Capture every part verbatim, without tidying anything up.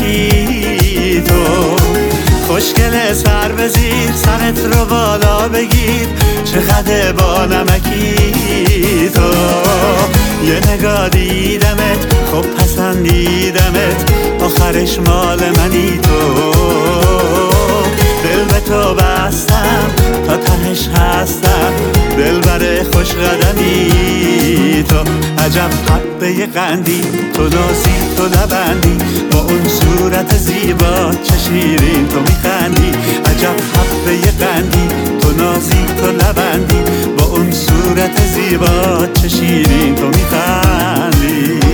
نمکی تو. خوشگل سر بزیر، سرت رو بالا بگیر، چقدر با نمکی تو. یه نگاه دیدمت، خب پسندیدمت، آخرش مال منی تو. دل به تو بستم تا تهش هستم، دلبر خوش قدمی تو. عجب حبه قندی، تو نازی تو لبندی، با اون صورت زیبا چه شیرین تو میخندی. عجب حبه قندی، تو نازی تو لبندی، با اون صورت زیبا چه شیرین تو میخندی.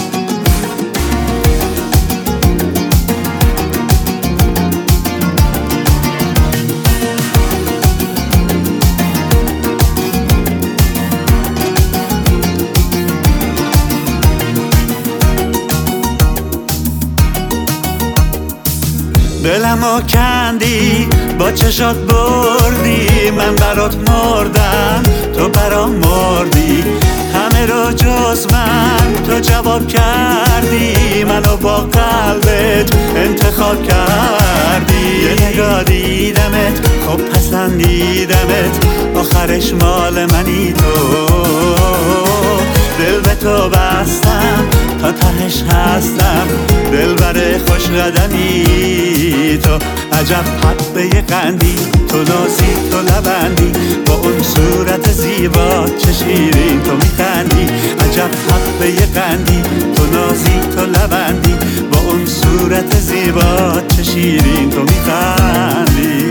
دلمو کندی، با چشات بردی، من برات مردم تو برام مردی. همه رو جز من تو جواب کردی، منو با قلبت انتخاب کردی. یه نگاه دیدمت، خب پسندیدمت، آخرش مال منی تو. دل به تو بستم تا تهش هستم، دلبر خوش قدمی تو. عجب حبه قندی، تو نازی تو لبندی، با اون صورت زیبا چه شیرین تو میخندی. عجب حبه قندی، تو نازی تو لبندی، با اون صورت زیبا چه شیرین تو میخندی.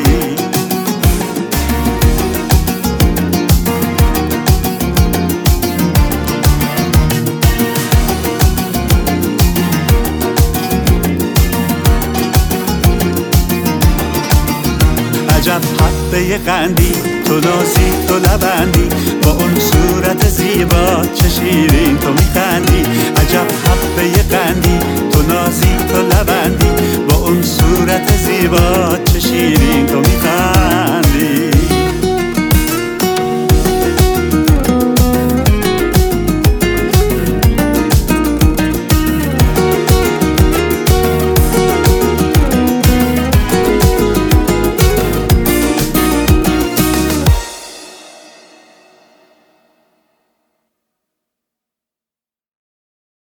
عجب حبه قندی، تو نازی تو لبندی، با اون صورت زیبا چه شیرین تو میخندی. عجب حبه قندی، تو نازی تو لبندی، با اون صورت زیبا چه شیرین تو میخندی.